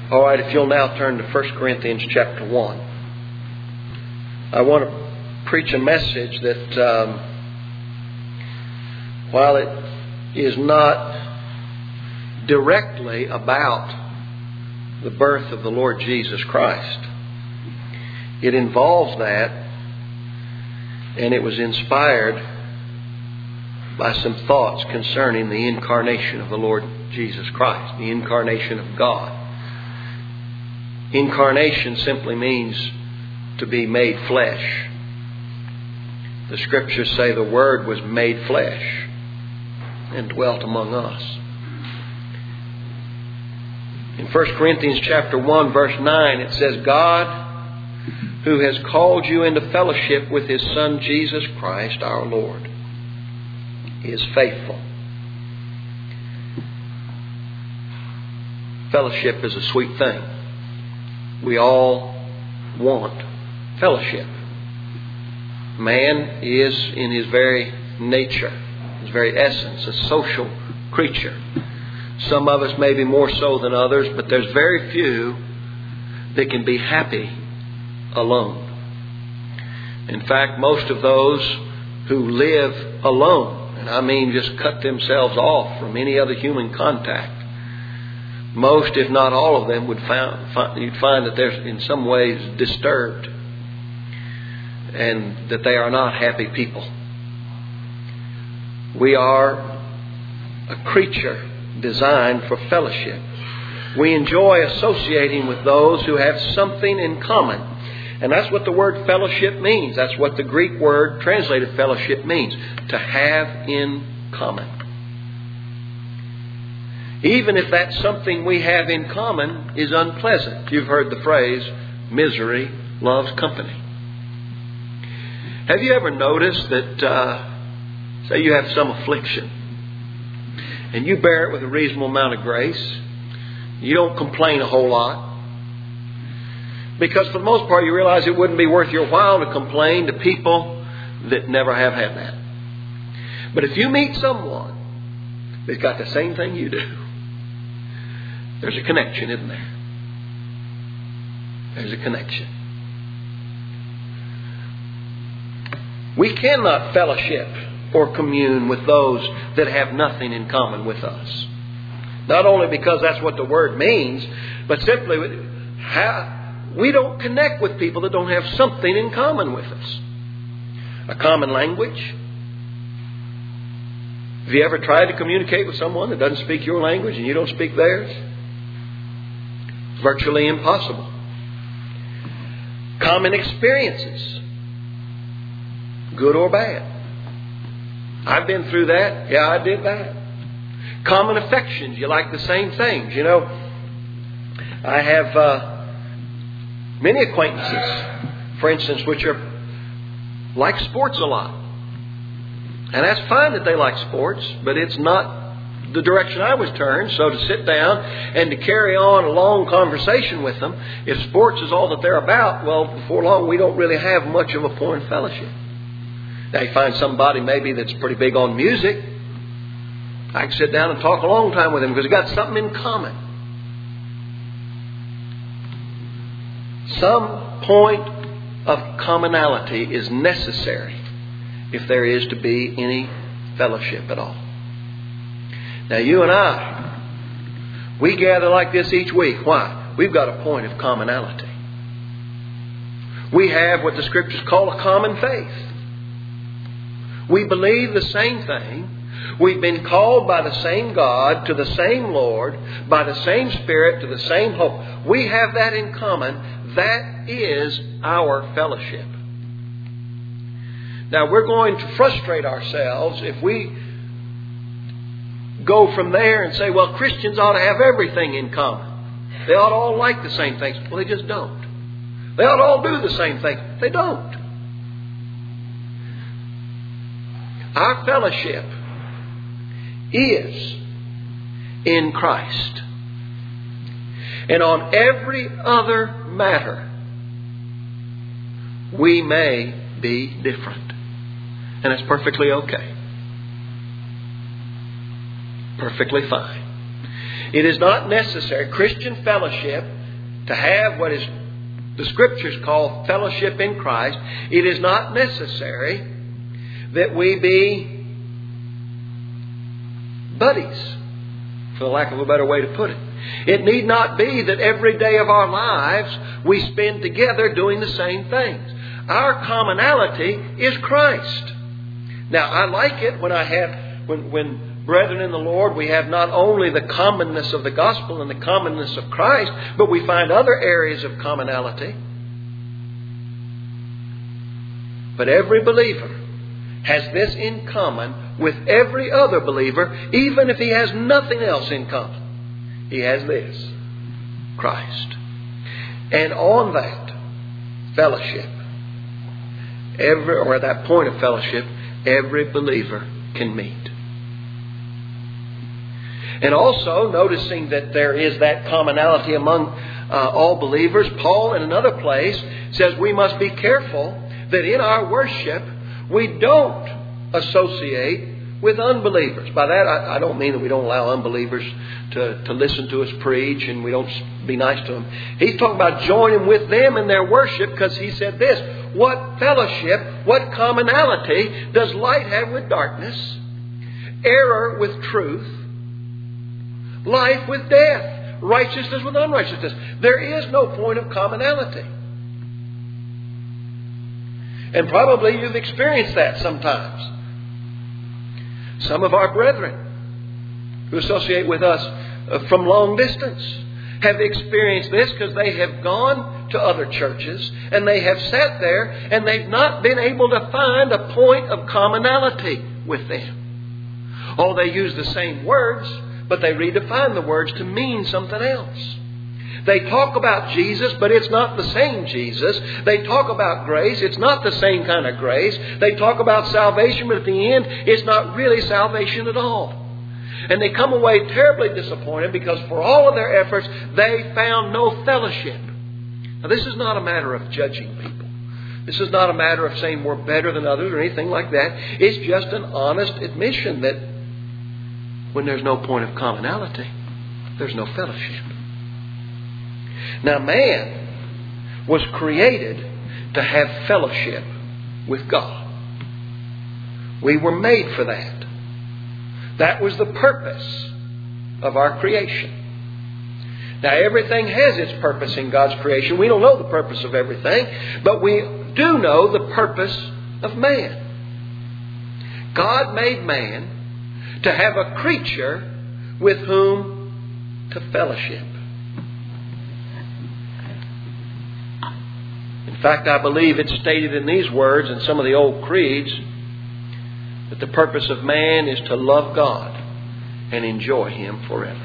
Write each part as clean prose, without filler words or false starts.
All right, if you'll now turn to 1 Corinthians chapter 1. I want to preach a message that, while it is not directly about the birth of the Lord Jesus Christ, it involves that, and it was inspired by some thoughts concerning the incarnation of the Lord Jesus Christ, the incarnation of God. Incarnation simply means to be made flesh. The Scriptures say the Word was made flesh and dwelt among us. In 1 Corinthians chapter 1 verse 9 it says, God, who has called you into fellowship with His Son Jesus Christ our Lord, is faithful. Fellowship is a sweet thing. We all want fellowship. Man is in his very nature, his very essence, a social creature. Some of us may be more so than others, but there's very few that can be happy alone. In fact, most of those who live alone, and I mean just cut themselves off from any other human contact, most, if not all of them, you'd find that they're in some ways disturbed and that they are not happy people. We are a creature designed for fellowship. We enjoy associating with those who have something in common. And that's what the word fellowship means. That's what the Greek word translated fellowship means. To have in common. Even if that something we have in common is unpleasant. You've heard the phrase, misery loves company. Have you ever noticed that, say you have some affliction, and you bear it with a reasonable amount of grace? You don't complain a whole lot. Because for the most part you realize it wouldn't be worth your while to complain to people that never have had that. But if you meet someone that's got the same thing you do, there's a connection, isn't there? There's a connection. We cannot fellowship or commune with those that have nothing in common with us. Not only because that's what the word means, but simply we don't connect with people that don't have something in common with us. A common language. Have you ever tried to communicate with someone that doesn't speak your language and you don't speak theirs? Virtually impossible. Common experiences. Good or bad. I've been through that. Yeah, I did that. Common affections. You like the same things. You know, I have many acquaintances, for instance, which are like sports a lot. And that's fine that they like sports, but it's not the direction I was turned. So to sit down and to carry on a long conversation with them, if sports is all that they're about, well, before long we don't really have much of a point of fellowship. Now you find somebody maybe that's pretty big on music. I can sit down and talk a long time with him because we've got something in common. Some point of commonality is necessary if there is to be any fellowship at all. Now you and I, we gather like this each week. Why? We've got a point of commonality. We have what the Scriptures call a common faith. We believe the same thing. We've been called by the same God, to the same Lord, by the same Spirit, to the same hope. We have that in common. That is our fellowship. Now we're going to frustrate ourselves if we go from there and say, well, Christians ought to have everything in common. They ought to all like the same things. Well, they just don't. They ought to all do the same thing. They don't. Our fellowship is in Christ. And on every other matter, we may be different. And it's perfectly okay. Perfectly fine. It is not necessary. Christian fellowship to have what is the Scriptures call fellowship in Christ, it is not necessary that we be buddies, for the lack of a better way to put it. It need not be that every day of our lives we spend together doing the same things. Our commonality is Christ. Now, I like it when brethren in the Lord, we have not only the commonness of the gospel and the commonness of Christ, but we find other areas of commonality. But every believer has this in common with every other believer, even if he has nothing else in common. He has this, Christ. And on that fellowship, at that point of fellowship, every believer can meet. And also, noticing that there is that commonality among all believers, Paul in another place says we must be careful that in our worship we don't associate with unbelievers. By that I don't mean that we don't allow unbelievers to listen to us preach and we don't be nice to them. He's talking about joining with them in their worship, because he said this: what fellowship, what commonality does light have with darkness, error with truth, life with death, righteousness with unrighteousness? There is no point of commonality. And probably you've experienced that sometimes. Some of our brethren who associate with us from long distance have experienced this, because they have gone to other churches and they have sat there and they've not been able to find a point of commonality with them. Oh, they use the same words, but they redefine the words to mean something else. They talk about Jesus, but it's not the same Jesus. They talk about grace. It's not the same kind of grace. They talk about salvation, but at the end, it's not really salvation at all. And they come away terribly disappointed, because for all of their efforts, they found no fellowship. Now, this is not a matter of judging people. This is not a matter of saying we're better than others or anything like that. It's just an honest admission that when there's no point of commonality, there's no fellowship. Now, man was created to have fellowship with God. We were made for that. That was the purpose of our creation. Now, everything has its purpose in God's creation. We don't know the purpose of everything, but we do know the purpose of man. God made man to have a creature with whom to fellowship. In fact, I believe it's stated in these words in some of the old creeds that the purpose of man is to love God and enjoy Him forever.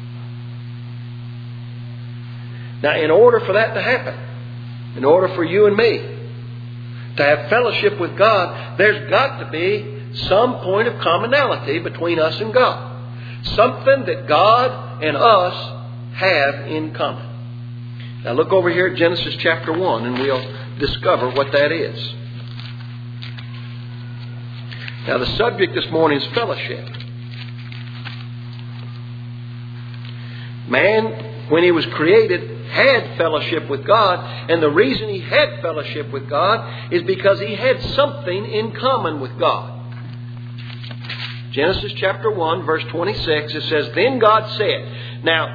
Now, in order for that to happen, in order for you and me to have fellowship with God, there's got to be some point of commonality between us and God. Something that God and us have in common. Now look over here at Genesis chapter 1 and we'll discover what that is. Now the subject this morning is fellowship. Man, when he was created, had fellowship with God. And the reason he had fellowship with God is because he had something in common with God. Genesis chapter 1 verse 26, it says, "Then God said..." Now,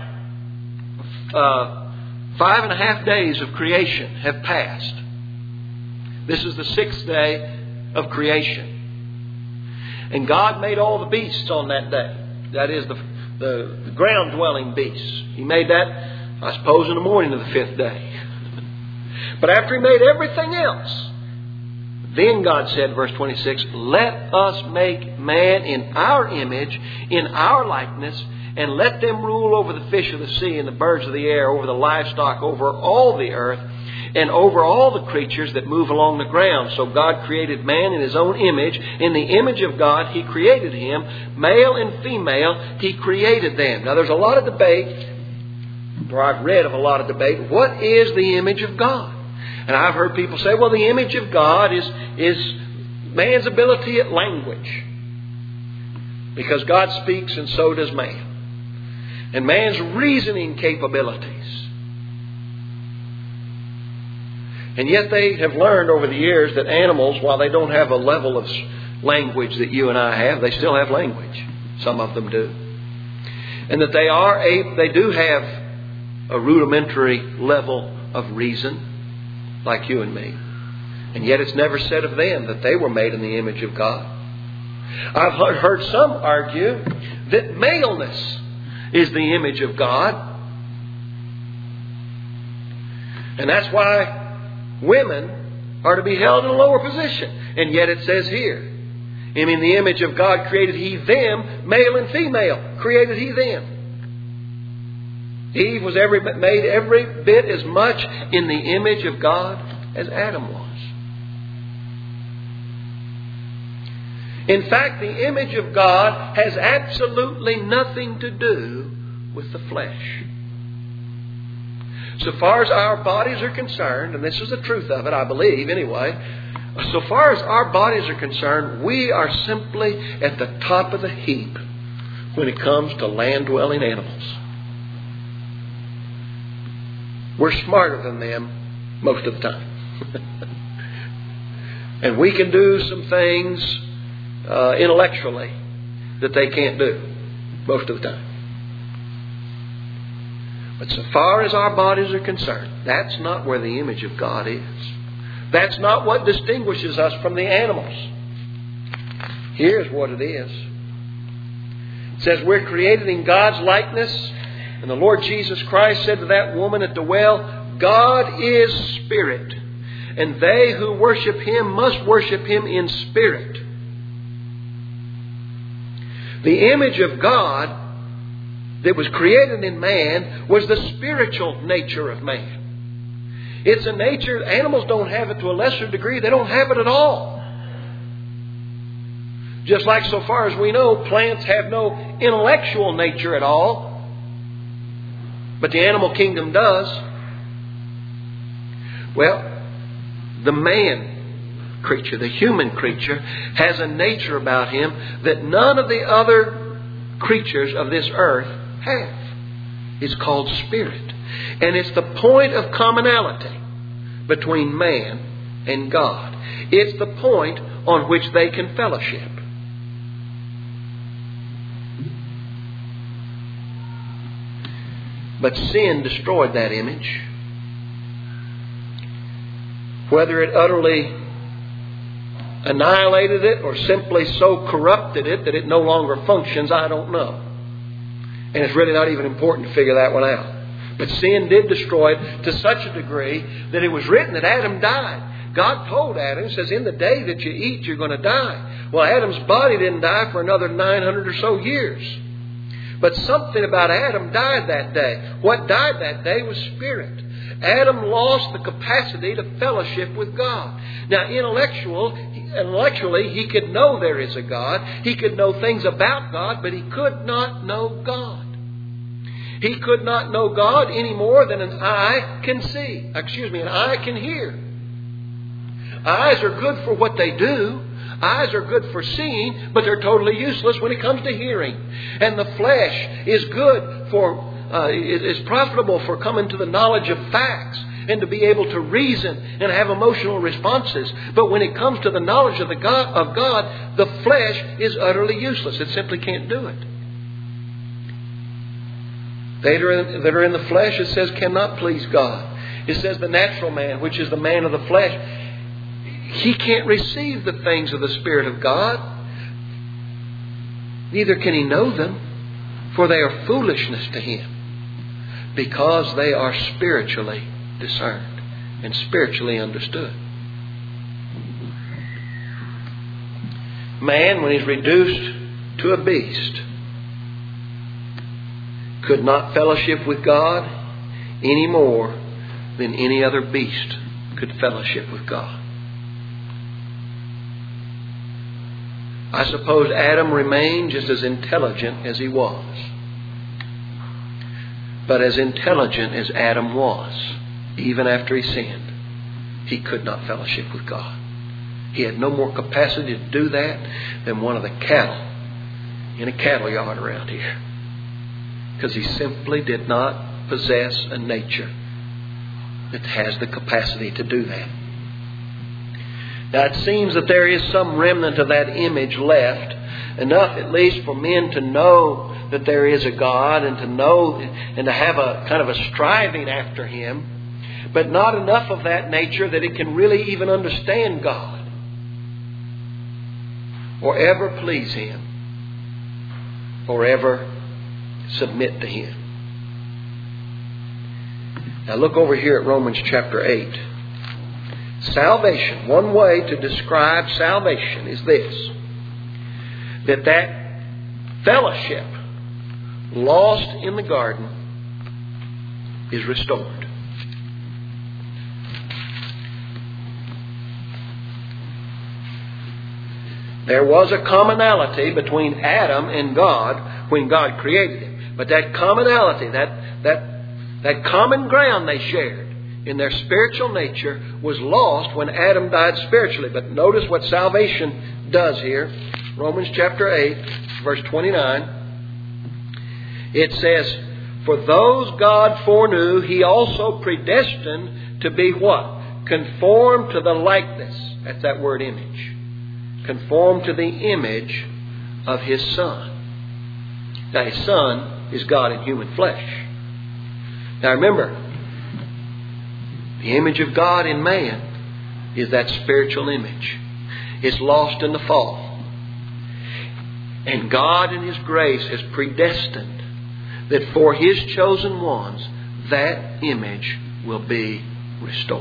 5.5 days of creation have passed. This is the 6th day of creation. And God made all the beasts on that day. That is the ground-dwelling beasts. He made that, I suppose, in the morning of the 5th day. But after He made everything else, then God said, verse 26, "Let us make man in our image, in our likeness, and let them rule over the fish of the sea and the birds of the air, over the livestock, over all the earth, and over all the creatures that move along the ground." So God created man in His own image. In the image of God, He created him. Male and female, He created them. Now there's a lot of debate, or I've read of a lot of debate. What is the image of God? And I've heard people say, well, the image of God is man's ability at language. Because God speaks and so does man. And man's reasoning capabilities. And yet they have learned over the years that animals, while they don't have a level of language that you and I have, they still have language. Some of them do. And that they do have a rudimentary level of reason, like you and me. And yet it's never said of them that they were made in the image of God. I've heard some argue that maleness is the image of God. And that's why women are to be held in a lower position. And yet it says here, in the image of God created He them, male and female created He them. Eve was made every bit as much in the image of God as Adam was. In fact, the image of God has absolutely nothing to do with the flesh. So far as our bodies are concerned, and this is the truth of it, I believe anyway, so far as our bodies are concerned, we are simply at the top of the heap when it comes to land-dwelling animals. We're smarter than them most of the time. And we can do some things intellectually that they can't do most of the time. But so far as our bodies are concerned, that's not where the image of God is. That's not what distinguishes us from the animals. Here's what it is. It says we're created in God's likeness. And the Lord Jesus Christ said to that woman at the well, God is spirit. And they who worship Him must worship Him in spirit. The image of God that was created in man was the spiritual nature of man. It's a nature, animals don't have it to a lesser degree. They don't have it at all. Just like so far as we know, plants have no intellectual nature at all. But the animal kingdom does. Well, the man creature, the human creature, has a nature about him that none of the other creatures of this earth have. It's called spirit. And it's the point of commonality between man and God. It's the point on which they can fellowship. But sin destroyed that image. Whether it utterly annihilated it or simply so corrupted it that it no longer functions, I don't know. And it's really not even important to figure that one out. But sin did destroy it to such a degree that it was written that Adam died. God told Adam, says, in the day that you eat, you're going to die. Well, Adam's body didn't die for another 900 or so years. But something about Adam died that day. What died that day was spirit. Adam lost the capacity to fellowship with God. Now, intellectually, he could know there is a God. He could know things about God, but he could not know God. He could not know God any more than an eye can see. An eye can hear. Eyes are good for what they do. Eyes are good for seeing, but they're totally useless when it comes to hearing. And the flesh is good for, is profitable for coming to the knowledge of facts and to be able to reason and have emotional responses. But when it comes to the knowledge of God, the flesh is utterly useless. It simply can't do it. They that are in the flesh, it says, cannot please God. It says the natural man, which is the man of the flesh, he can't receive the things of the Spirit of God. Neither can he know them, for they are foolishness to him, because they are spiritually discerned and spiritually understood. Man, when he's reduced to a beast, could not fellowship with God any more than any other beast could fellowship with God. I suppose Adam remained just as intelligent as he was. But as intelligent as Adam was, even after he sinned, he could not fellowship with God. He had no more capacity to do that than one of the cattle in a cattle yard around here. Because he simply did not possess a nature that has the capacity to do that. Now it seems that there is some remnant of that image left, enough at least for men to know that there is a God and to know and to have a kind of a striving after Him, but not enough of that nature that it can really even understand God or ever please Him or ever submit to Him. Now look over here at Romans chapter 8. Salvation, one way to describe salvation is this: that fellowship lost in the garden is restored. There was a commonality between Adam and God when God created him. But that commonality, that common ground they shared in their spiritual nature was lost when Adam died spiritually. But notice what salvation does here. Romans chapter 8, verse 29. It says, "For those God foreknew, He also predestined to be" what? "Conformed to the likeness." That's that word image. Conformed to the image of His Son. Now His Son is God in human flesh. Now remember, the image of God in man is that spiritual image. It's lost in the fall. And God in His grace has predestined that for His chosen ones, that image will be restored.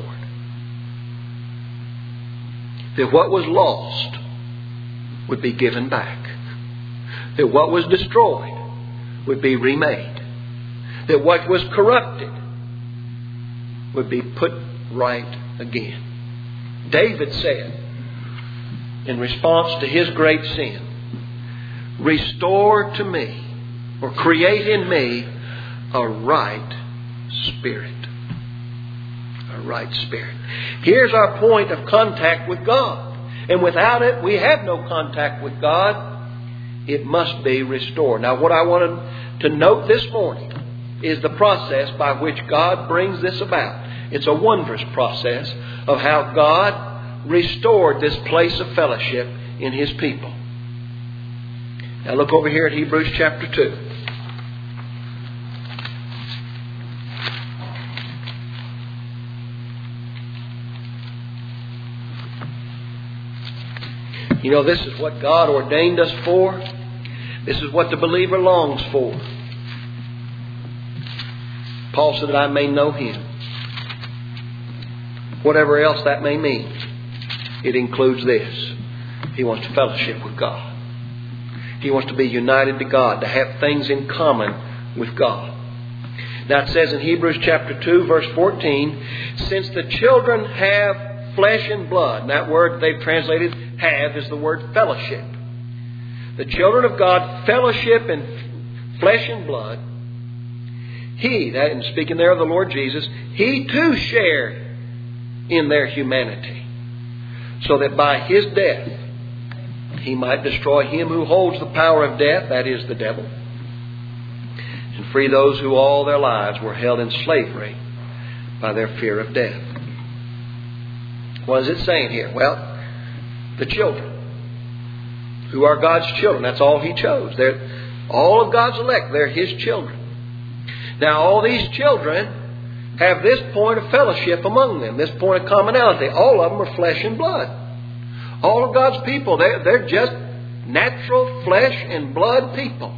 That what was lost would be given back. That what was destroyed would be remade. That what was corrupted would be put right again. David said, in response to his great sin, "Restore to me," or create in me, "a right spirit." A right spirit. Here's our point of contact with God. And without it, we have no contact with God. It must be restored. Now, what I wanted to note this morning is the process by which God brings this about. It's a wondrous process of how God restored this place of fellowship in His people. Now look over here at Hebrews chapter 2. You know, this is what God ordained us for. This is what the believer longs for. Paul said that I may know Him. Whatever else that may mean, it includes this. He wants to fellowship with God. He wants to be united to God, to have things in common with God. Now it says in Hebrews chapter 2, verse 14, "Since the children have flesh and blood," and that word they've translated "have" is the word fellowship. The children of God fellowship in flesh and blood. He, that, and speaking there of the Lord Jesus, He too shared in their humanity, so that by His death He might destroy him who holds the power of death, that is the devil, and free those who all their lives were held in slavery by their fear of death. What is it saying here? Well, the children, who are God's children, that's all He chose. They're all of God's elect. They're His children. Now, all these children have this point of fellowship among them, this point of commonality. All of them are flesh and blood. All of God's people, they're just natural flesh and blood people.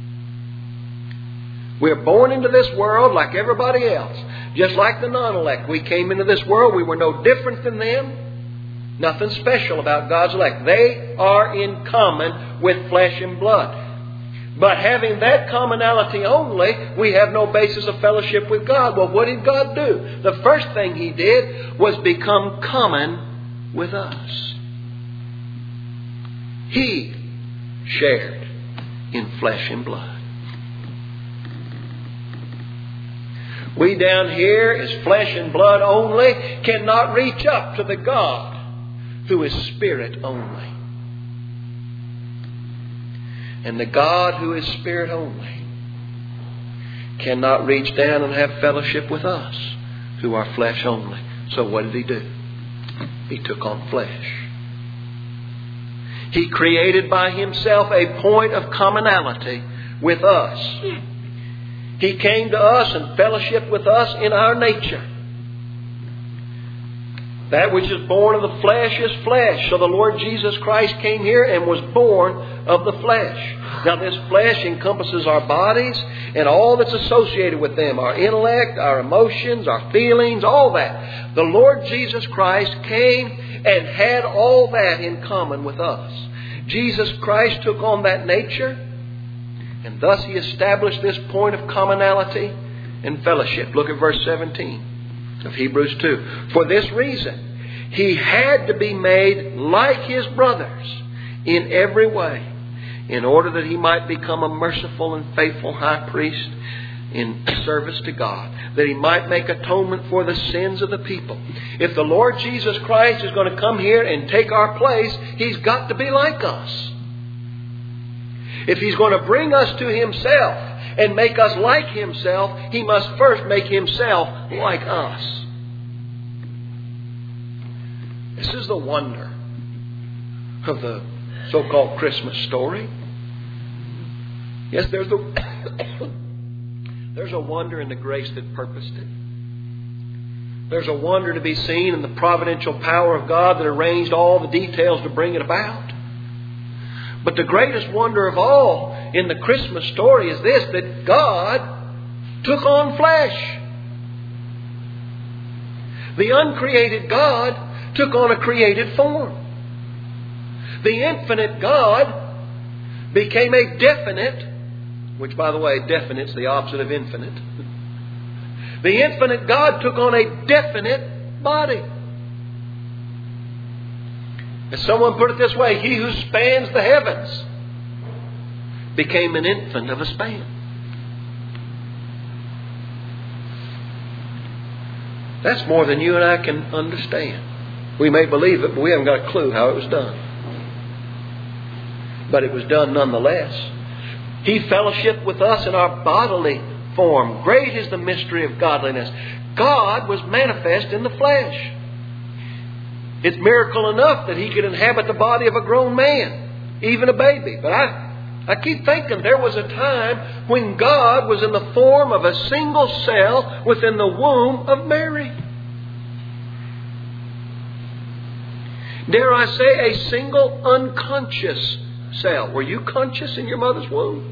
We're born into this world like everybody else. Just like the non-elect. We came into this world. We were no different than them. Nothing special about God's elect. They are in common with flesh and blood. But having that commonality only, we have no basis of fellowship with God. Well, what did God do? The first thing He did was become common with us. He shared in flesh and blood. We down here, as flesh and blood only, cannot reach up to the God who is Spirit only. And the God who is Spirit only cannot reach down and have fellowship with us who are flesh only. So what did He do? He took on flesh. He created by Himself a point of commonality with us. He came to us and fellowshiped with us in our nature. That which is born of the flesh is flesh. So the Lord Jesus Christ came here and was born of the flesh. Now this flesh encompasses our bodies and all that's associated with them. Our intellect, our emotions, our feelings, all that. The Lord Jesus Christ came and had all that in common with us. Jesus Christ took on that nature, and thus He established this point of commonality and fellowship. Look at verse 17 of Hebrews 2. For this reason, He had to be made like His brothers in every way, in order that He might become a merciful and faithful high priest in service to God, that He might make atonement for the sins of the people. If the Lord Jesus Christ is going to come here and take our place, He's got to be like us. If He's going to bring us to Himself and make us like Himself, He must first make Himself like us. This is the wonder of the so-called Christmas story. Yes, there's a wonder in the grace that purposed it. There's a wonder to be seen in the providential power of God that arranged all the details to bring it about. But the greatest wonder of all in the Christmas story is this, that God took on flesh. The uncreated God took on a created form. The infinite God became a definite, which, by the way, definite is the opposite of infinite. The infinite God took on a definite body. As someone put it this way, He who spans the heavens became an infant of a span. That's more than you and I can understand. We may believe it, but we haven't got a clue how it was done. But it was done nonetheless. He fellowshiped with us in our bodily form. Great is the mystery of godliness. God was manifest in the flesh. It's miracle enough that He could inhabit the body of a grown man, even a baby. But I keep thinking there was a time when God was in the form of a single cell within the womb of Mary. Dare I say, a single unconscious cell. Were you conscious in your mother's womb?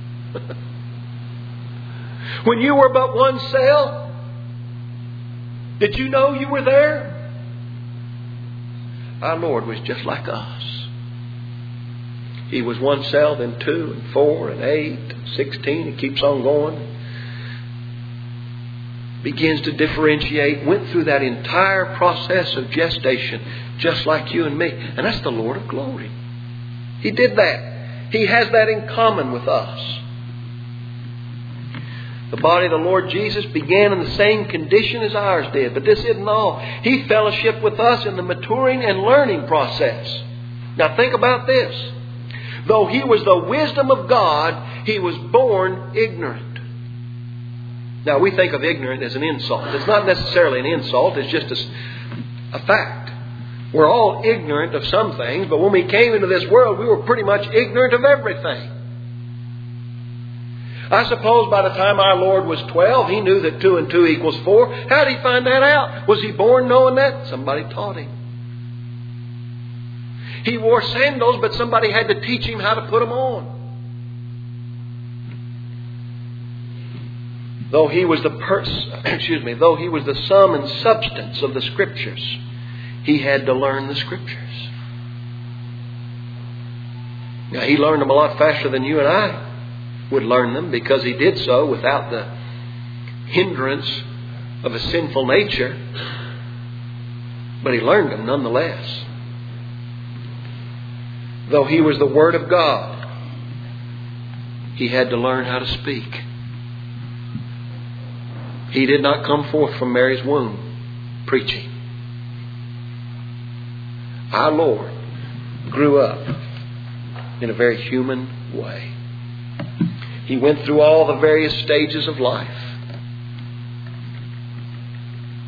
When you were but one cell, did you know you were there? Our Lord was just like us. He was one cell, then 2 and 4 and 8 and 16. He keeps on going. Begins to differentiate. Went through that entire process of gestation just like you and me. And that's the Lord of glory. He did that. He has that in common with us. The body of the Lord Jesus began in the same condition as ours did. But this isn't all. He fellowshiped with us in the maturing and learning process. Now think about this. Though He was the wisdom of God, He was born ignorant. Now we think of ignorant as an insult. It's not necessarily an insult. It's just a fact. We're all ignorant of some things, but when we came into this world, we were pretty much ignorant of everything. I suppose by the time our Lord was 12, He knew that 2 and 2 equals 4. How did He find that out? Was He born knowing that? Somebody taught Him. He wore sandals, but somebody had to teach Him how to put them on. Though He was though He was the sum and substance of the Scriptures, He had to learn the Scriptures. Now, He learned them a lot faster than you and I would learn them, because He did so without the hindrance of a sinful nature. But He learned them nonetheless. Though He was the Word of God, He had to learn how to speak. He did not come forth from Mary's womb preaching. Our Lord grew up in a very human way. He went through all the various stages of life.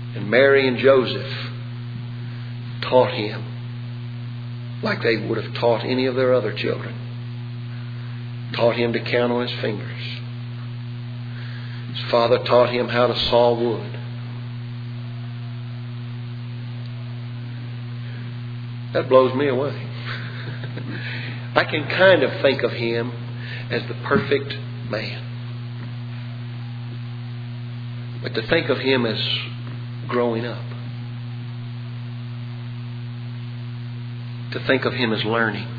And Mary and Joseph taught Him like they would have taught any of their other children. Taught Him to count on His fingers. His father taught Him how to saw wood. That blows me away. I can kind of think of Him as the perfect man. But to think of Him as growing up. To think of Him as learning.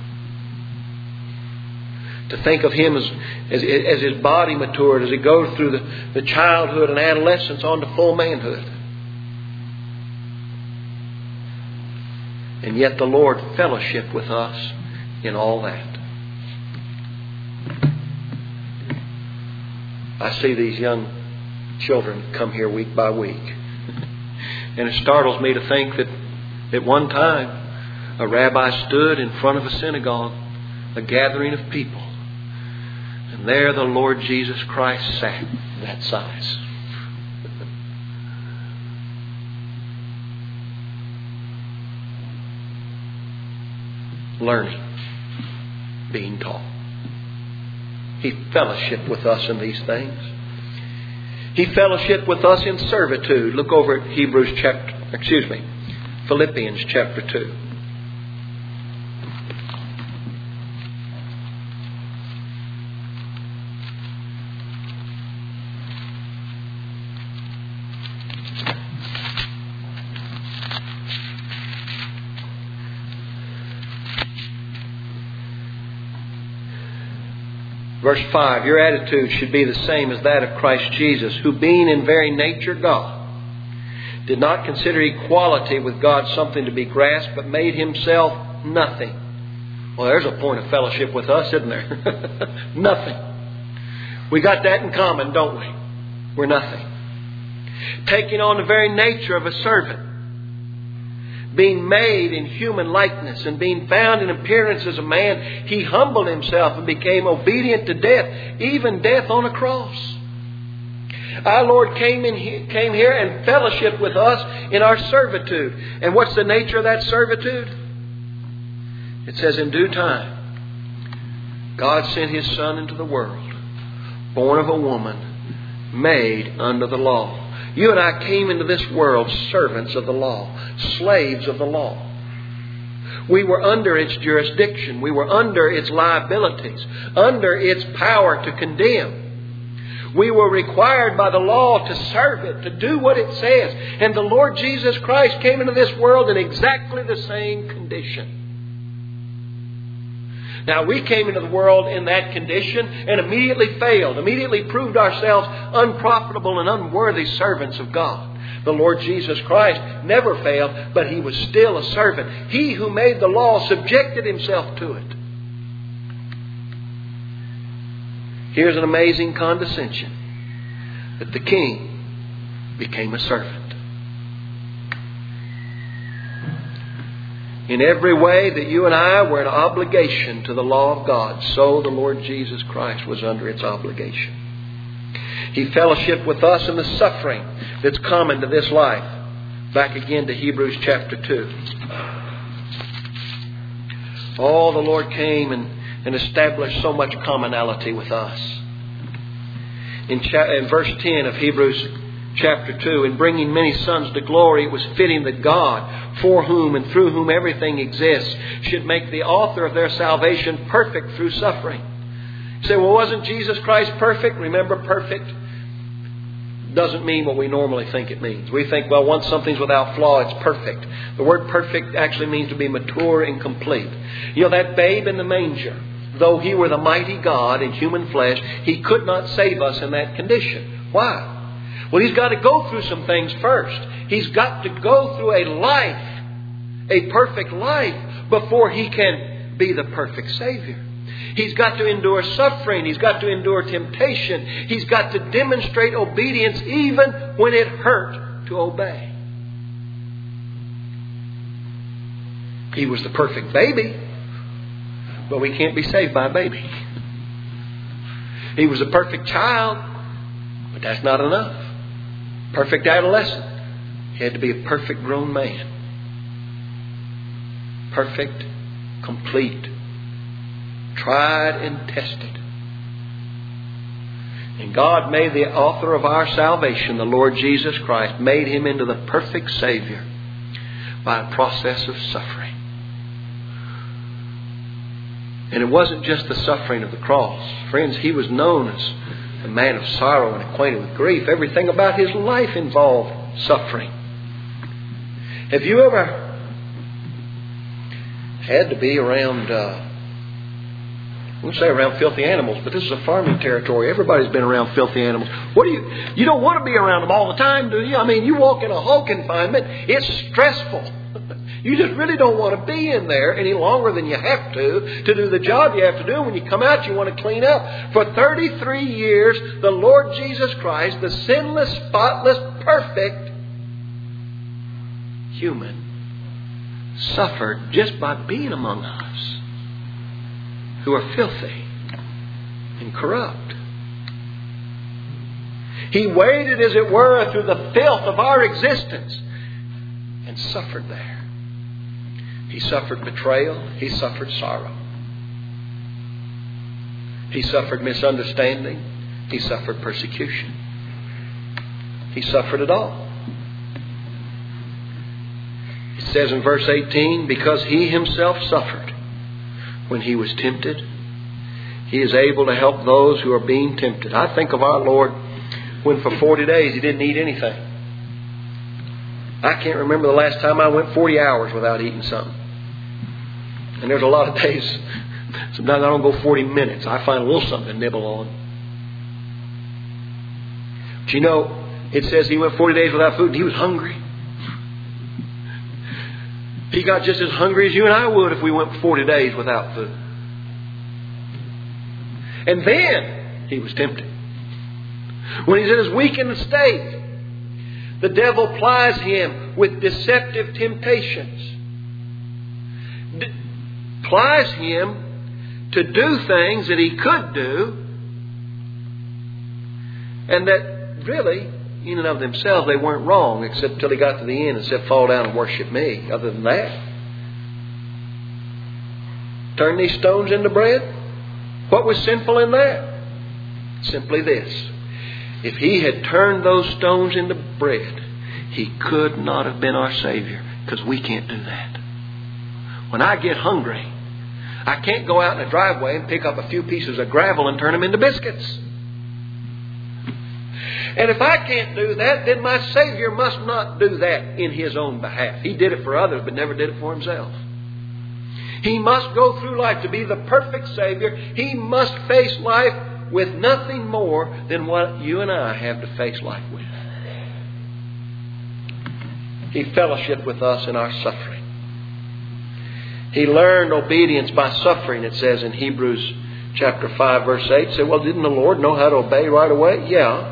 To think of Him as His body matured, as He goes through the childhood and adolescence on to full manhood. And yet the Lord fellowshiped with us in all that. I see these young children come here week by week. And it startles me to think that at one time a rabbi stood in front of a synagogue, a gathering of people. And there the Lord Jesus Christ sat, that size. Learning, being taught. He fellowshiped with us in these things. He fellowshiped with us in servitude. Look over at Philippians chapter 2. Verse 5, your attitude should be the same as that of Christ Jesus, who being in very nature God, did not consider equality with God something to be grasped, but made Himself nothing. Well, there's a point of fellowship with us, isn't there? Nothing. We got that in common, don't we? We're nothing. Taking on the very nature of a servant. Being made in human likeness and being found in appearance as a man, He humbled Himself and became obedient to death, even death on a cross. Our Lord came here and fellowshiped with us in our servitude. And what's the nature of that servitude? It says, in due time, God sent His Son into the world, born of a woman, made under the law. You and I came into this world servants of the law, slaves of the law. We were under its jurisdiction. We were under its liabilities, under its power to condemn. We were required by the law to serve it, to do what it says. And the Lord Jesus Christ came into this world in exactly the same condition. Now, we came into the world in that condition and immediately failed, immediately proved ourselves unprofitable and unworthy servants of God. The Lord Jesus Christ never failed, but He was still a servant. He who made the law subjected Himself to it. Here's an amazing condescension, that the King became a servant. In every way that you and I were in obligation to the law of God, so the Lord Jesus Christ was under its obligation. He fellowshiped with us in the suffering that's common to this life. Back again to Hebrews chapter 2. Oh, the Lord came and established so much commonality with us. In verse 10 of Hebrews chapter 2, in bringing many sons to glory, it was fitting that God, for whom and through whom everything exists, should make the author of their salvation perfect through suffering. You say, well, wasn't Jesus Christ perfect? Remember, perfect doesn't mean what we normally think it means. We think, well, once something's without flaw, it's perfect. The word perfect actually means to be mature and complete. You know, that babe in the manger, though He were the mighty God in human flesh, He could not save us in that condition. Why? Well, He's got to go through some things first. He's got to go through a life, a perfect life, before He can be the perfect Savior. He's got to endure suffering. He's got to endure temptation. He's got to demonstrate obedience even when it hurt to obey. He was the perfect baby, but we can't be saved by a baby. He was a perfect child, but that's not enough. Perfect adolescent. He had to be a perfect grown man. Perfect, complete, tried and tested. And God made the author of our salvation, the Lord Jesus Christ, made Him into the perfect Savior by a process of suffering. And it wasn't just the suffering of the cross. Friends, He was known as a man of sorrow and acquainted with grief. Everything about His life involved suffering. Have you ever had to be around, I won't say around filthy animals, but this is a farming territory. Everybody's been around filthy animals. You don't want to be around them all the time, do you? I mean, you walk in a hog confinement, it's stressful. You just really don't want to be in there any longer than you have to do the job you have to do. When you come out, you want to clean up. For 33 years, the Lord Jesus Christ, the sinless, spotless, perfect human, suffered just by being among us who are filthy and corrupt. He waded, as it were, through the filth of our existence and suffered there. He suffered betrayal. He suffered sorrow. He suffered misunderstanding. He suffered persecution. He suffered it all. It says in verse 18, because He Himself suffered when He was tempted, He is able to help those who are being tempted. I think of our Lord when for 40 days He didn't eat anything. I can't remember the last time I went 40 hours without eating something. And there's a lot of days, sometimes I don't go 40 minutes. I find a little something to nibble on. But you know, it says He went 40 days without food and He was hungry. He got just as hungry as you and I would if we went 40 days without food. And then He was tempted. When He's in His weakened state, the devil plies Him with deceptive temptations. Plies Him to do things that He could do and that really, in and of themselves, they weren't wrong, except until He got to the end and said, fall down and worship me. Other than that, turn these stones into bread. What was sinful in that? Simply this. If He had turned those stones into bread, He could not have been our Savior, because we can't do that. When I get hungry, I can't go out in a driveway and pick up a few pieces of gravel and turn them into biscuits. And if I can't do that, then my Savior must not do that in His own behalf. He did it for others, but never did it for Himself. He must go through life to be the perfect Savior. He must face life with nothing more than what you and I have to face life with. He fellowshiped with us in our suffering. He learned obedience by suffering, it says in Hebrews chapter 5, verse 8. Say, well, didn't the Lord know how to obey right away? Yeah.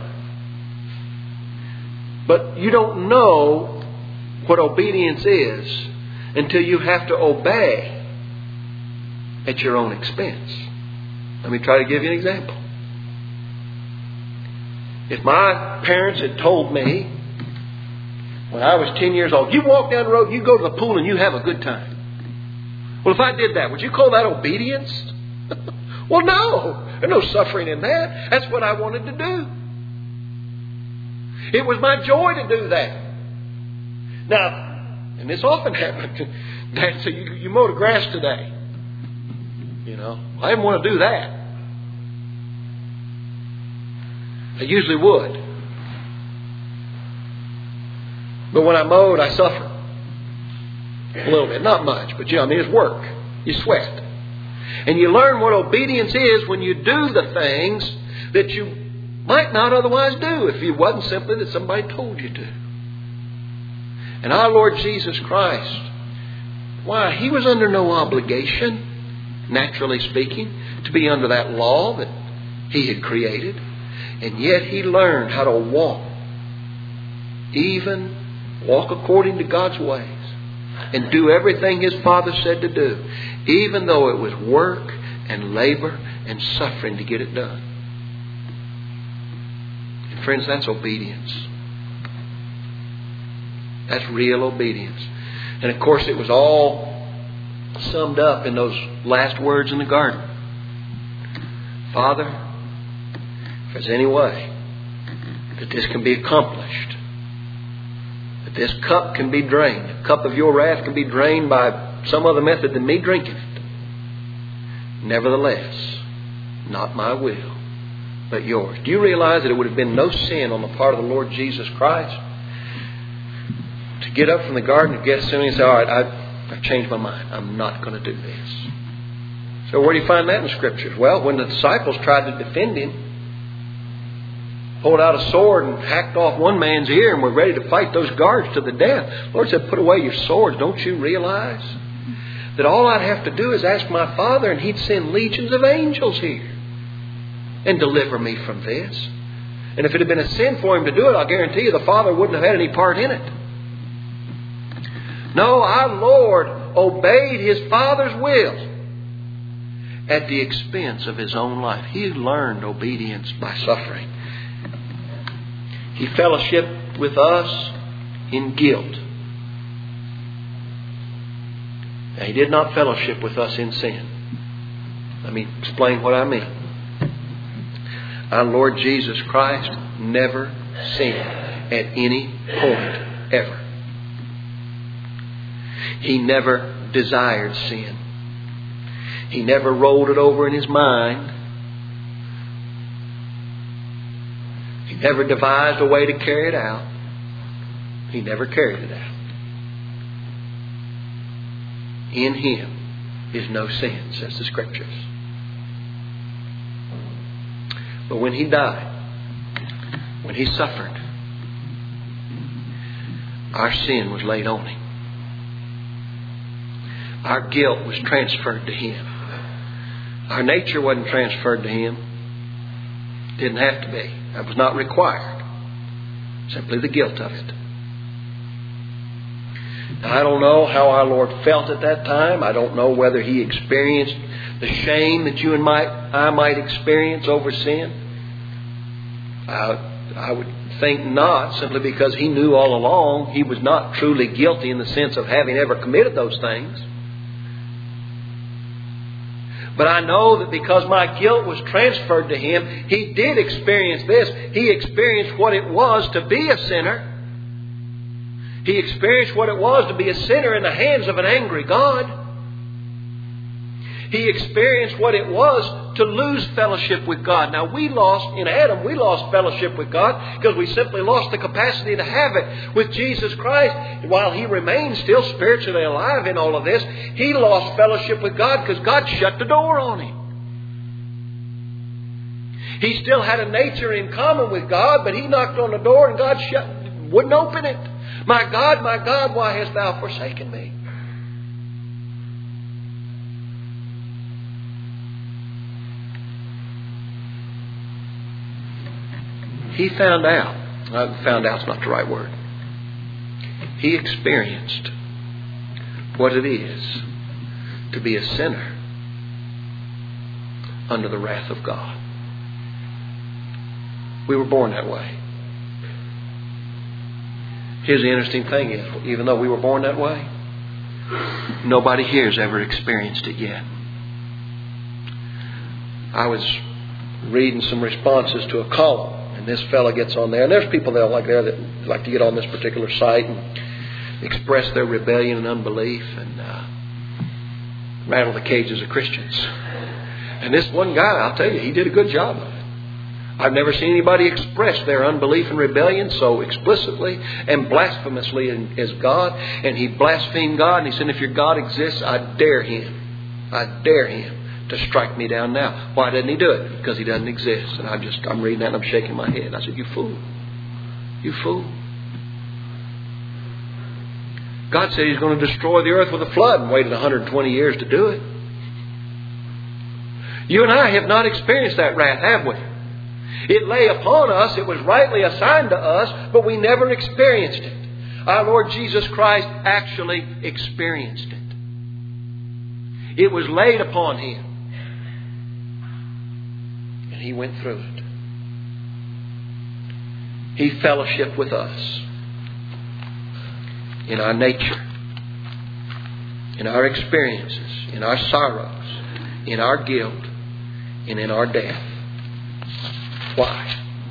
But you don't know what obedience is until you have to obey at your own expense. Let me try to give you an example. If my parents had told me when I was 10 years old, you walk down the road, you go to the pool and you have a good time. Well, if I did that, would you call that obedience? Well, no. There's no suffering in that. That's what I wanted to do. It was my joy to do that. Now, and this often happens. Dad said, you mow the grass today. You know, I didn't want to do that. I usually would. But when I mowed, I suffered. A little bit, not much, but it's work. You sweat. And you learn what obedience is when you do the things that you might not otherwise do if it wasn't simply that somebody told you to. And our Lord Jesus Christ, why? He was under no obligation, naturally speaking, to be under that law that He had created. And yet He learned how to walk according to God's ways. And do everything His Father said to do, even though it was work and labor and suffering to get it done. And friends, that's obedience. That's real obedience. And of course it was all summed up in those last words in the garden. Father, if there's any way that this can be accomplished, that this cup can be drained, the cup of your wrath can be drained by some other method than me drinking it. Nevertheless, not my will, but yours. Do you realize that it would have been no sin on the part of the Lord Jesus Christ to get up from the Garden of Gethsemane and say, all right, I've changed my mind. I'm not going to do this. So where do you find that in the Scriptures? Well, when the disciples tried to defend Him, pulled out a sword and hacked off one man's ear and were ready to fight those guards to the death, the Lord said, put away your swords. Don't you realize that all I'd have to do is ask my Father and He'd send legions of angels here and deliver me from this? And if it had been a sin for Him to do it, I'll guarantee you the Father wouldn't have had any part in it. No, our Lord obeyed His Father's will at the expense of His own life. He learned obedience by suffering. He fellowshiped with us in guilt. Now, He did not fellowship with us in sin. Let me explain what I mean. Our Lord Jesus Christ never sinned at any point ever. He never desired sin. He never rolled it over in His mind. He never devised a way to carry it out. He never carried it out. In Him is no sin, says the Scriptures. But when He died, when He suffered, our sin was laid on Him. Our guilt was transferred to Him. Our nature wasn't transferred to Him. Didn't have to be. That was not required. Simply the guilt of it. Now, I don't know how our Lord felt at that time. I don't know whether He experienced the shame that you and I might experience over sin. I would think not, simply because He knew all along He was not truly guilty in the sense of having ever committed those things. But I know that because my guilt was transferred to Him, He did experience this. He experienced what it was to be a sinner. He experienced what it was to be a sinner in the hands of an angry God. He experienced what it was to lose fellowship with God. Now, in Adam, we lost fellowship with God because we simply lost the capacity to have it. With Jesus Christ, while He remained still spiritually alive in all of this, He lost fellowship with God because God shut the door on Him. He still had a nature in common with God, but He knocked on the door and God wouldn't open it. My God, why hast Thou forsaken me? He found out. Found out's not the right word. He experienced what it is to be a sinner under the wrath of God. We were born that way. Here's the interesting thing is, even though we were born that way, nobody here has ever experienced it yet. I was reading some responses to a column. This fella gets on there, and there's people that like to get on this particular site and express their rebellion and unbelief and rattle the cages of Christians. And this one guy, I'll tell you, he did a good job of it. I've never seen anybody express their unbelief and rebellion so explicitly and blasphemously as God. And he blasphemed God, and he said, if your God exists, I dare Him to strike me down now. Why didn't He do it? Because He doesn't exist. And I'm reading that and I'm shaking my head. I said, you fool. You fool. God said He's going to destroy the earth with a flood and waited 120 years to do it. You and I have not experienced that wrath, have we? It lay upon us. It was rightly assigned to us, but we never experienced it. Our Lord Jesus Christ actually experienced it. It was laid upon Him. And He went through it. He fellowshiped with us. in our nature, in our experiences, in our sorrows, in our guilt, and in our death. Why?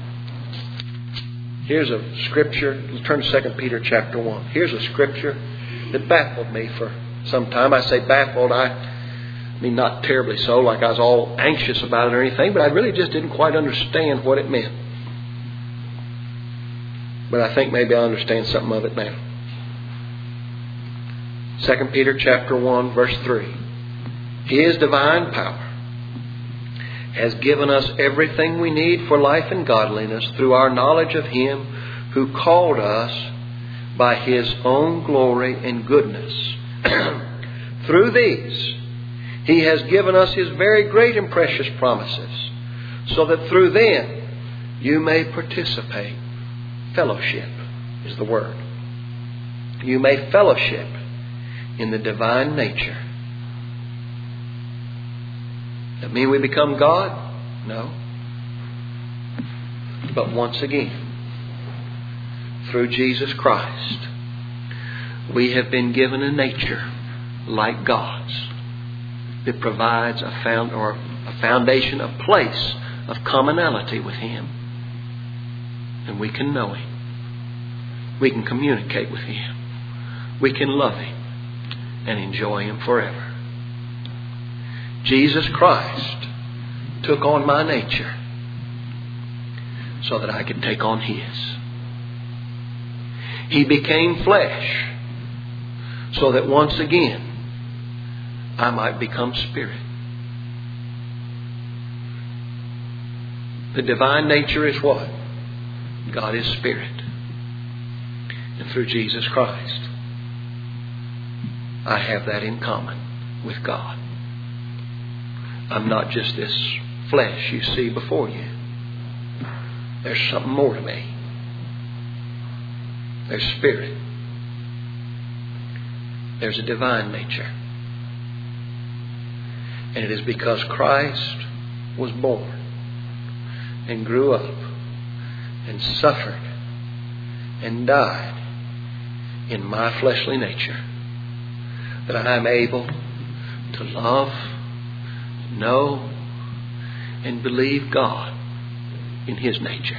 Here's a scripture. Let's turn to 2 Peter chapter 1. Here's a scripture that baffled me for some time. I say baffled, I mean not terribly so, like I was all anxious about it or anything, but I really just didn't quite understand what it meant. But I think maybe I understand something of it now. 2 Peter chapter 1, verse 3. His divine power has given us everything we need for life and godliness through our knowledge of Him who called us by His own glory and goodness. Through these, He has given us His very great and precious promises, so that through them you may participate. Fellowship is the word. You may fellowship in the divine nature. Does that mean we become God? No. But once again, through Jesus Christ, we have been given a nature like God's that provides a foundation, a place of commonality with Him. And we can know Him. We can communicate with Him. We can love Him and enjoy Him forever. Jesus Christ took on my nature so that I could take on His. He became flesh so that once again I might become spirit. The divine nature is what? God is spirit. And through Jesus Christ, I have that in common with God. I'm not just this flesh you see before you. There's something more to me. There's spirit. There's a divine nature. And it is because Christ was born and grew up and suffered and died in my fleshly nature that I am able to love, know, and believe God in His nature.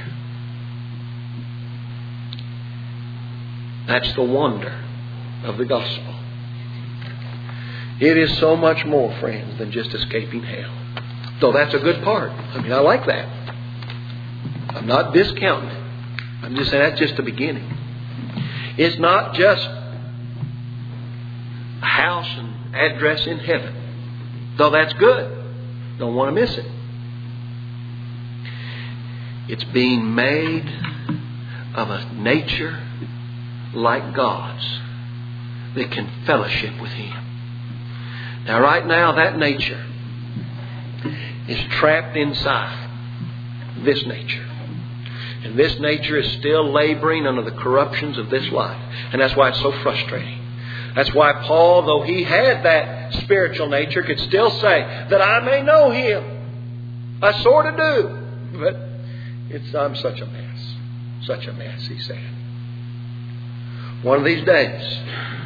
That's the wonder of the gospel. It is so much more, friends, than just escaping hell. Though that's a good part. I mean, I like that. I'm not discounting it. I'm just saying that's just the beginning. It's not just a house and address in heaven. Though that's good. Don't want to miss it. It's being made of a nature like God's that can fellowship with Him. Now right now that nature is trapped inside this nature. And this nature is still laboring under the corruptions of this life. And that's why it's so frustrating. That's why Paul, though he had that spiritual nature, could still say that I may know Him. I sort of do. But I'm such a mess. Such a mess, he said. One of these days,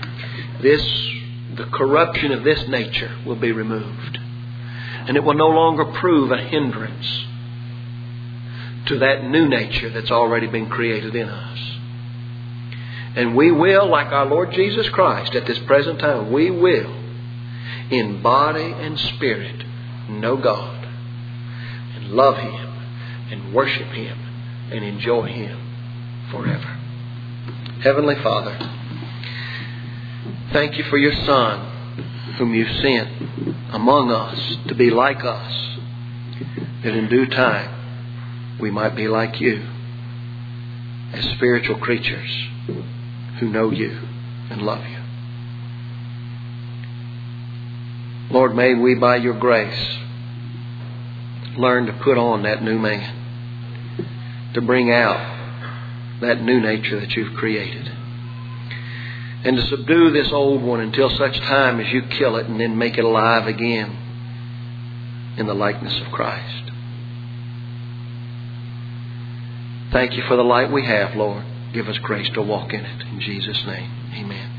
the corruption of this nature will be removed. And it will no longer prove a hindrance to that new nature that's already been created in us. And we will, like our Lord Jesus Christ at this present time, we will, in body and spirit, know God and love Him and worship Him and enjoy Him forever. Heavenly Father, thank You for Your Son, whom You sent among us to be like us, that in due time we might be like You, as spiritual creatures who know You and love You. Lord, may we by Your grace learn to put on that new man, to bring out that new nature that You've created, and to subdue this old one until such time as You kill it and then make it alive again in the likeness of Christ. Thank You for the light we have, Lord. Give us grace to walk in it. In Jesus' name, amen.